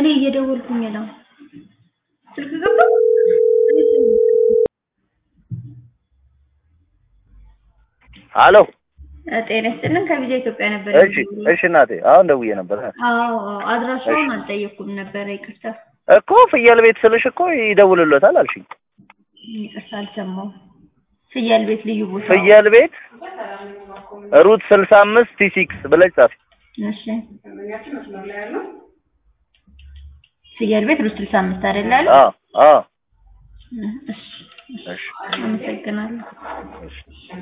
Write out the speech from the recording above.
እኔ እየደወልኩኝ ነው ስልክ ገባ አሎ ጤና ይስጥልን ከቪዛ ኢትዮጵያ ነበር እሺ እናቴ አሁን ደውዬ ነበር አዎ አድራሻውን አልጠየኩም ነበር ይቅርታ እኮ ፍየል ቤት ስልሽ እኮ ይደውልልዎታል አልሽኝ ይቅርታ አልሰማሁም ፍየል ቤት ልዩ ቦታ ፍየል ቤት ሩት 65 ቲ6 ብለሽ ጻፊ እሺ ፍየል ቤት ሩት 65 አይደል አለ አዎ እሺ አመሰግናለሁ